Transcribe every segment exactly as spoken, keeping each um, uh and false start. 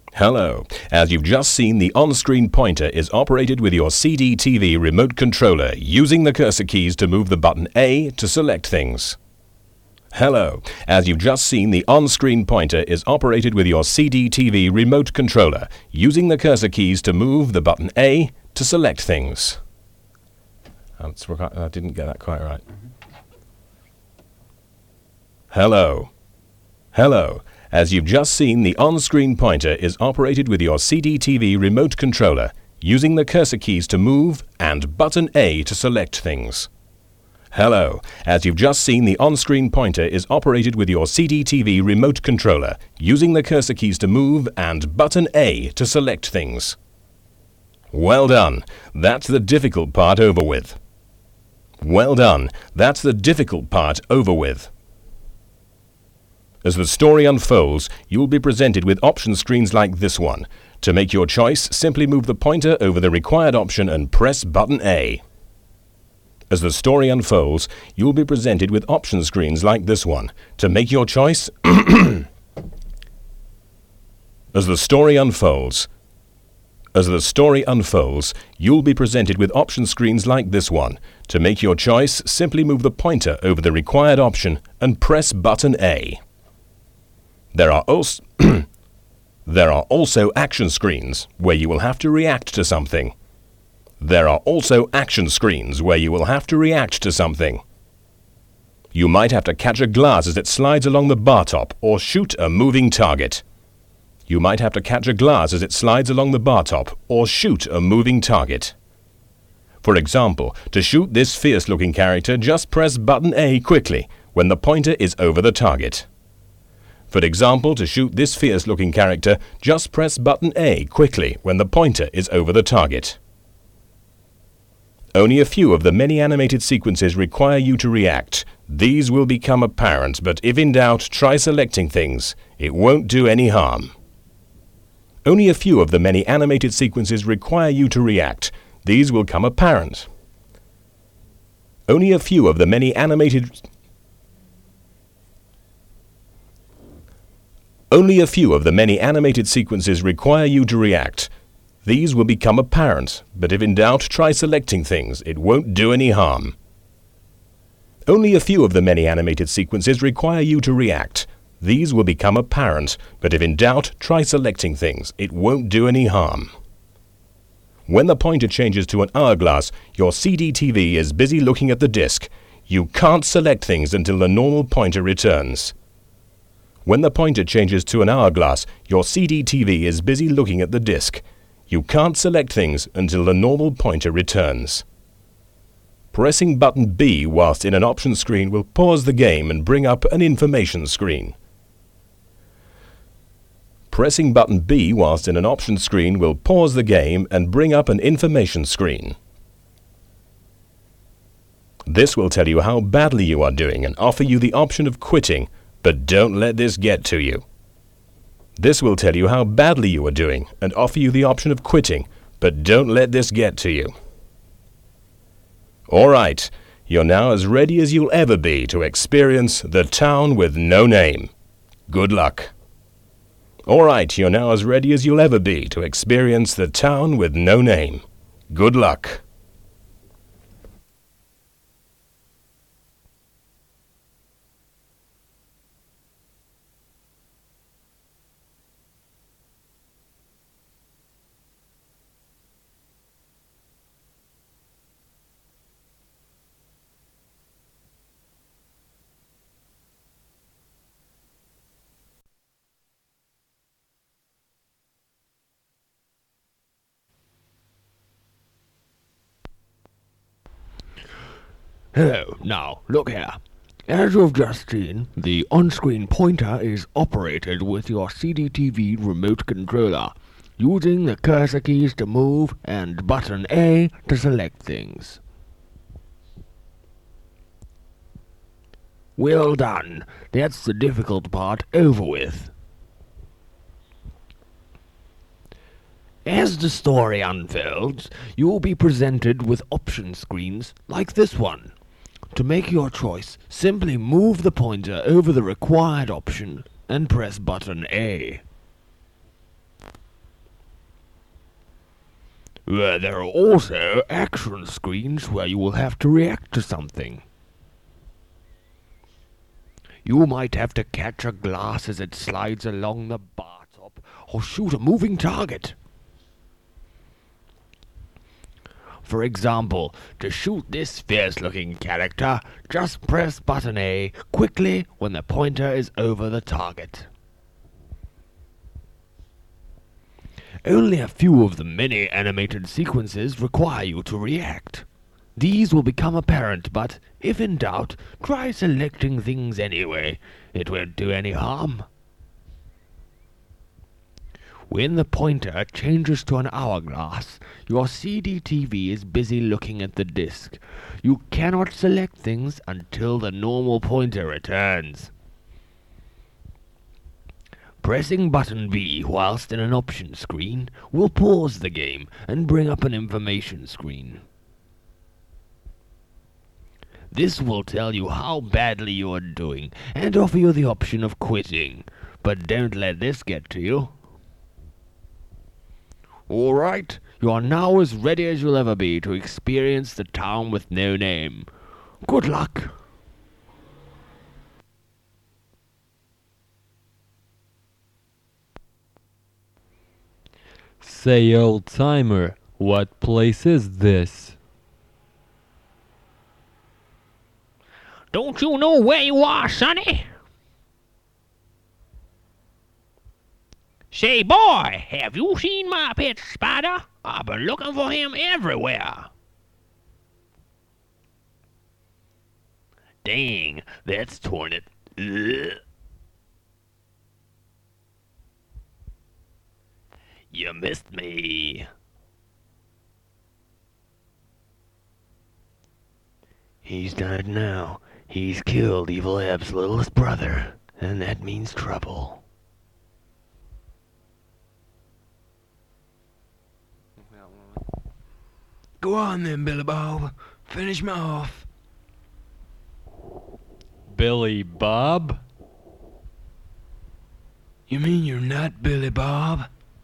Hello. As you've just seen, the on-screen pointer is operated with your C D T V remote controller, using the cursor keys to move the button A to select things. Hello. As you've just seen, the on-screen pointer is operated with your C D T V remote controller, using the cursor keys to move the button A to select things. I didn't get that quite right. Hello. Hello. As you've just seen, the on-screen pointer is operated with your C D T V remote controller, using the cursor keys to move and button A to select things. Hello. As you've just seen, the on-screen pointer is operated with your C D T V remote controller, using the cursor keys to move and button A to select things. Well done. That's the difficult part over with. Well done. That's the difficult part over with. As the story unfolds, you will be presented with option screens like this one. To make your choice, simply move the pointer over the required option and press button A. As the story unfolds, you will be presented with option screens like this one. To make your choice, as the story unfolds, As the story unfolds, you'll be presented with option screens like this one. To make your choice, simply move the pointer over the required option and press button A. There are also There are also action screens where you will have to react to something. There are also action screens where you will have to react to something. You might have to catch a glass as it slides along the bar top or shoot a moving target. You might have to catch a glass as it slides along the bar top or shoot a moving target. For example, to shoot this fierce-looking character, just press button A quickly when the pointer is over the target. For example, to shoot this fierce-looking character, just press button A quickly when the pointer is over the target. Only a few of the many animated sequences require you to react. These will become apparent, but if in doubt, try selecting things. It won't do any harm. Only a few of the many animated sequences require you to react. These will come apparent. Only a few of the many animated Only a few of the many animated sequences require you to react. These will become apparent, but if in doubt, try selecting things. It won't do any harm. Only a few of the many animated sequences require you to react. These will become apparent, but if in doubt, try selecting things. It won't do any harm. When the pointer changes to an hourglass, your C D T V is busy looking at the disc. You can't select things until the normal pointer returns. When the pointer changes to an hourglass, your C D T V is busy looking at the disc. You can't select things until the normal pointer returns. Pressing button B whilst in an option screen will pause the game and bring up an information screen. Pressing button B whilst in an option screen will pause the game and bring up an information screen. This will tell you how badly you are doing and offer you the option of quitting, but don't let this get to you. This will tell you how badly you are doing and offer you the option of quitting, but don't let this get to you. All right, you're now as ready as you'll ever be to experience The Town with No Name. Good luck. All right, you're now as ready as you'll ever be to experience The Town with No Name. Good luck. Hello, now, look here. As you've just seen, the on-screen pointer is operated with your C D T V remote controller, using the cursor keys to move and button A to select things. Well done. That's the difficult part over with. As the story unfolds, you will be presented with option screens like this one. To make your choice, simply move the pointer over the required option and press button A. Uh, there are also action screens where you will have to react to something. You might have to catch a glass as it slides along the bar top, or shoot a moving target. For example, to shoot this fierce-looking character, just press button A quickly when the pointer is over the target. Only a few of the many animated sequences require you to react. These will become apparent, but if in doubt, try selecting things anyway. It won't do any harm. When the pointer changes to an hourglass, your C D T V is busy looking at the disc. You cannot select things until the normal pointer returns. Pressing button B whilst in an option screen will pause the game and bring up an information screen. This will tell you how badly you are doing and offer you the option of quitting. But don't let this get to you. Alright, you are now as ready as you'll ever be to experience the town with no name. Good luck! Say, old timer, what place is this? Don't you know where you are, sonny? Say, boy, have you seen my pet spider? I've been looking for him everywhere. Dang, that's torn it. Ugh. You missed me. He's died now. He's killed Evil Eb's littlest brother, and that means trouble. Go on then, Billy Bob. Finish me off. Billy Bob? You mean you're not Billy Bob?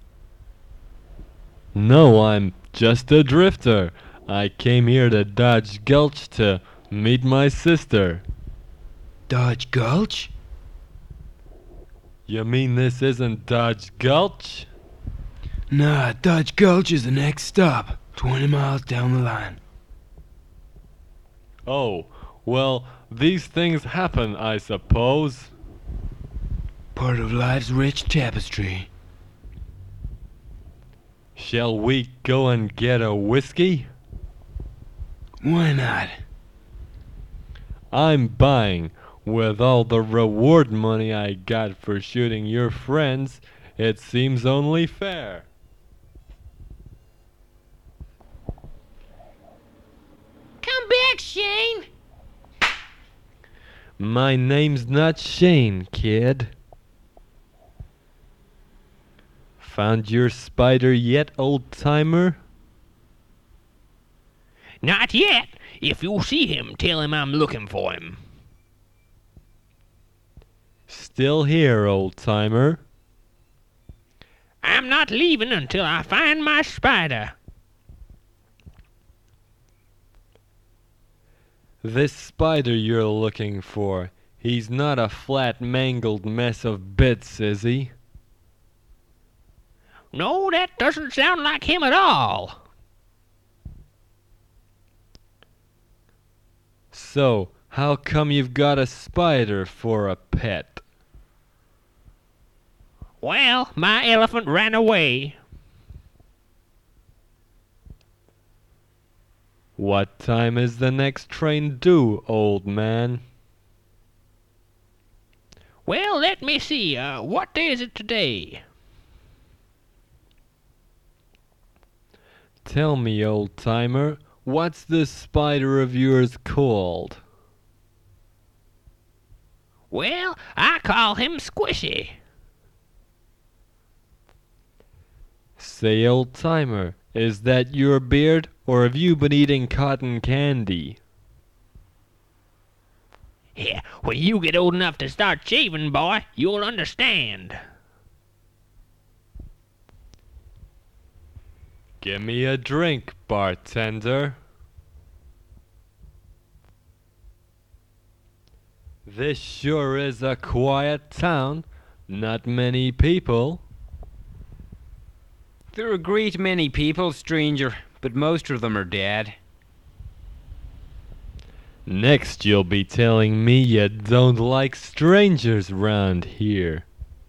No, I'm just a drifter. I came here to Dodge Gulch to meet my sister. Dodge Gulch? You mean this isn't Dodge Gulch? Nah, Dodge Gulch is the next stop, twenty miles down the line. Oh, well, these things happen, I suppose. Part of life's rich tapestry. Shall we go and get a whiskey? Why not? I'm buying. With all the reward money I got for shooting your friends, it seems only fair. Come back, Shane! My name's not Shane, kid. Found your spider yet, old timer? Not yet. If you see him, tell him I'm looking for him. Still here, old timer. I'm not leaving until I find my spider. This spider you're looking for, he's not a flat, mangled mess of bits, is he? No, that doesn't sound like him at all. So, how come you've got a spider for a pet? Well, my elephant ran away. What time is the next train due, old man? Well, let me see. Uh, what day is it today? Tell me, old timer, what's this spider of yours called? Well, I call him Squishy. Say, old timer, is that your beard, or have you been eating cotton candy? Yeah, when you get old enough to start shaving, boy, you'll understand. Give me a drink, bartender. This sure is a quiet town. Not many people. There are a great many people, stranger, but most of them are dead. Next you'll be telling me you don't like strangers round here.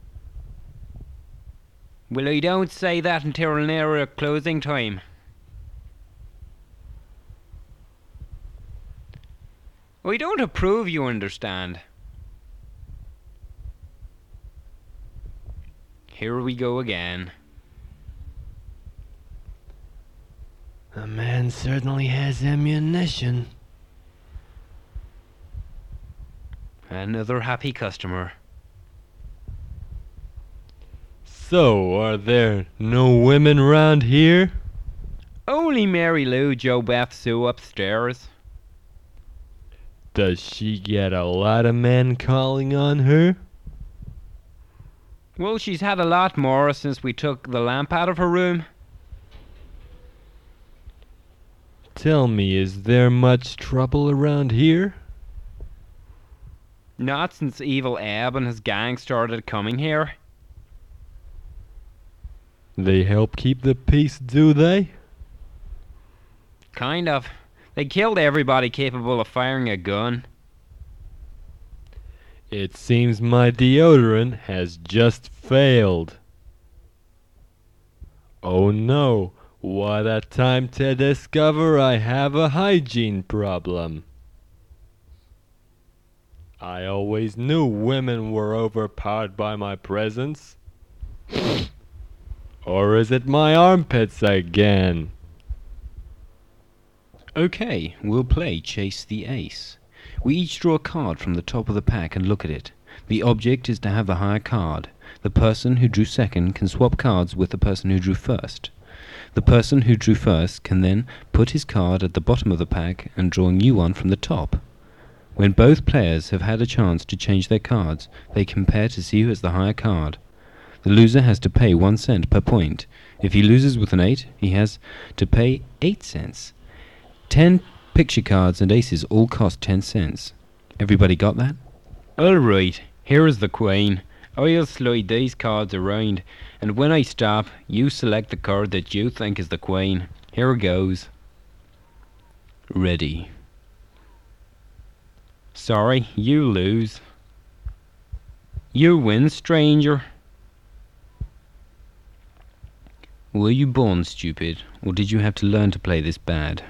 Well, I don't say that until nearer closing time. I don't approve, you understand. Here we go again. The man certainly has ammunition. Another happy customer. So, are there no women round here? Only Mary Lou, Joe Beth Sue upstairs. Does she get a lot of men calling on her? Well, she's had a lot more since we took the lamp out of her room. Tell me, is there much trouble around here? Not since Evil Ab and his gang started coming here. They help keep the peace, do they? Kind of. They killed everybody capable of firing a gun. It seems my deodorant has just failed. Oh no, what a time to discover I have a hygiene problem. I always knew women were overpowered by my presence. Or is it my armpits again? Okay, we'll play Chase the Ace. We each draw a card from the top of the pack and look at it. The object is to have the higher card. The person who drew second can swap cards with the person who drew first. The person who drew first can then put his card at the bottom of the pack and draw a new one from the top. When both players have had a chance to change their cards, they compare to see who has the higher card. The loser has to pay one cent per point. If he loses with an eight, he has to pay eight cents. Ten picture cards and aces all cost ten cents. Everybody got that? Alright, here is the queen. I'll slide these cards around, and when I stop, you select the card that you think is the queen. Here goes. Ready. Sorry, you lose. You win, stranger. Were you born stupid, or did you have to learn to play this bad?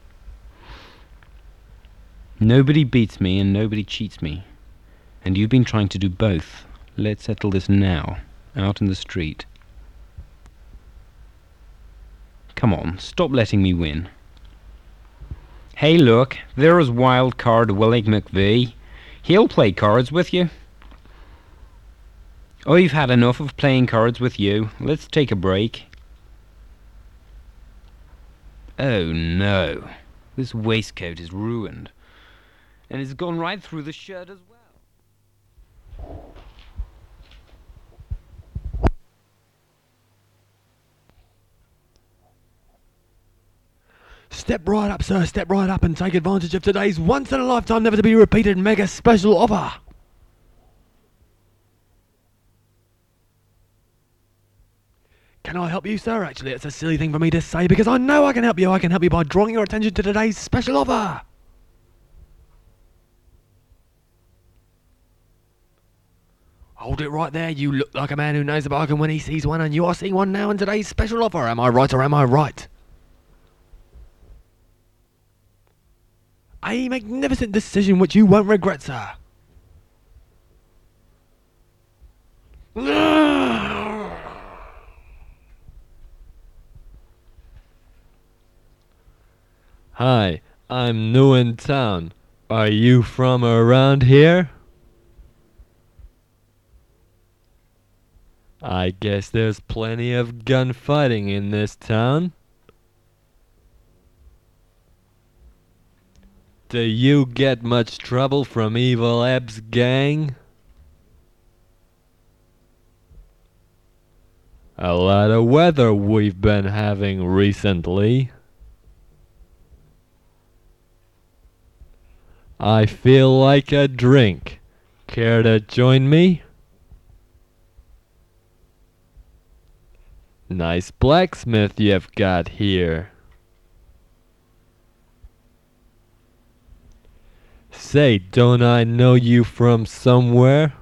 Nobody beats me and nobody cheats me. And you've been trying to do both. Let's settle this now, out in the street. Come on, stop letting me win. Hey look, there's wild card Willie McVie. He'll play cards with you. I've had enough of playing cards with you. Let's take a break. Oh no, this waistcoat is ruined. And it's gone right through the shirt as well. Step right up, sir. Step right up and take advantage of today's once-in-a-lifetime, never-to-be-repeated mega special offer. Can I help you, sir? Actually, it's a silly thing for me to say because I know I can help you. I can help you by drawing your attention to today's special offer. Hold it right there. You look like a man who knows a bargain when he sees one, and you are seeing one now in today's special offer. Am I right or am I right? A magnificent decision which you won't regret, sir. Hi, I'm new in town. Are you from around here? I guess there's plenty of gunfighting in this town. Do you get much trouble from Evil Ab's gang? A lot of weather we've been having recently. I feel like a drink. Care to join me? Nice blacksmith you've got here. Say, don't I know you from somewhere?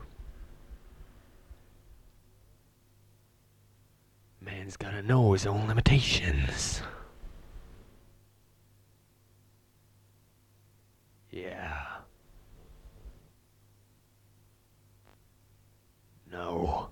Man's gotta know his own limitations. Yeah. No.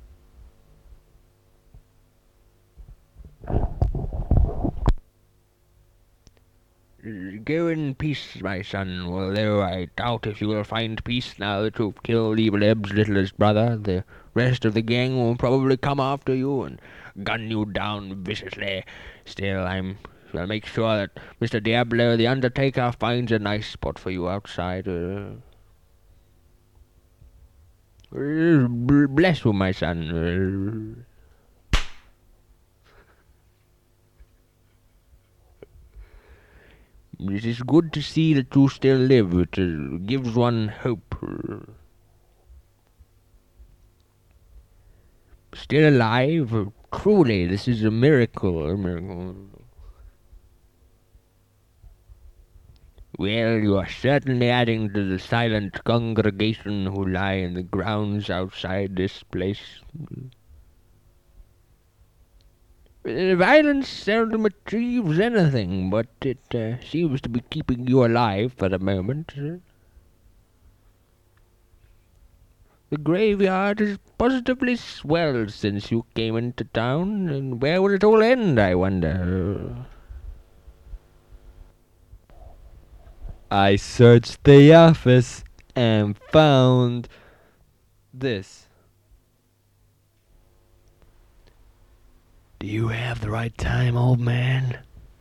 Go in peace, my son, although I doubt if you will find peace now that you've killed Evil Eb's littlest brother. The rest of the gang will probably come after you and gun you down viciously. Still, I'm... I'll make sure that Mister Diablo the Undertaker finds a nice spot for you outside. Uh, uh, bless you, my son. Uh, It is good to see that you still live. It uh, gives one hope. Still alive? Truly, this is a miracle. A miracle. Well, you are certainly adding to the silent congregation who lie in the grounds outside this place. Uh, Violence seldom achieves anything, but it uh, seems to be keeping you alive for the moment. The graveyard has positively swelled since you came into town, and where will it all end, I wonder? I searched the office and found this. Do you have the right time, old man?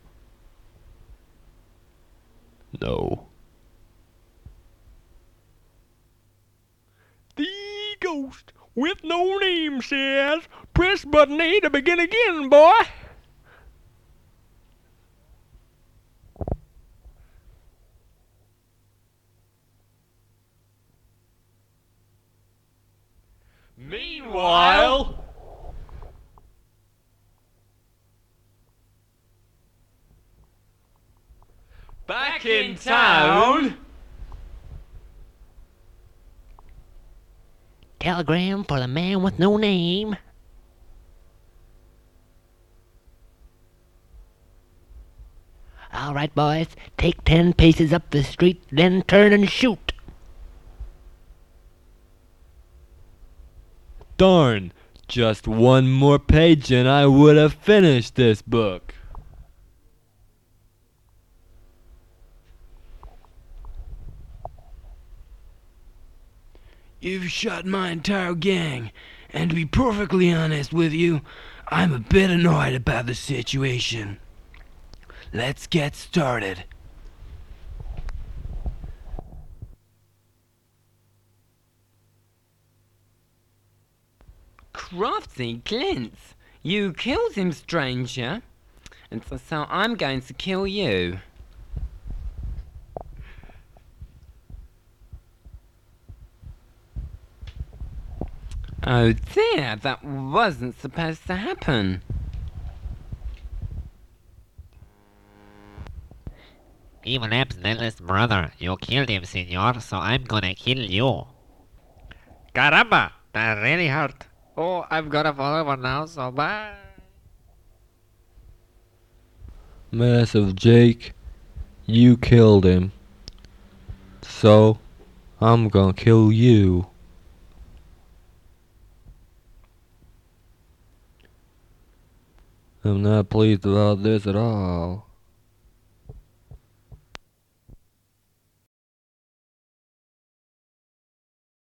No. The ghost with no name says, press button A to begin again, boy. Meanwhile... Back in town... Telegram for the man with no name. All right, boys. Take ten paces up the street, then turn and shoot. Darn, just one more page and I would have finished this book. You've shot my entire gang, and to be perfectly honest with you, I'm a bit annoyed about the situation. Let's get started. Crafty Clint, you killed him, stranger, and so, so I'm going to kill you. Oh dear, that wasn't supposed to happen. Evil Eb's littlest brother. You killed him, senor, so I'm gonna kill you. Caramba! That really hurt. Oh, I've got to fall over now, so bye. Massive Jake, you killed him. So, I'm gonna kill you. I'm not pleased about this at all.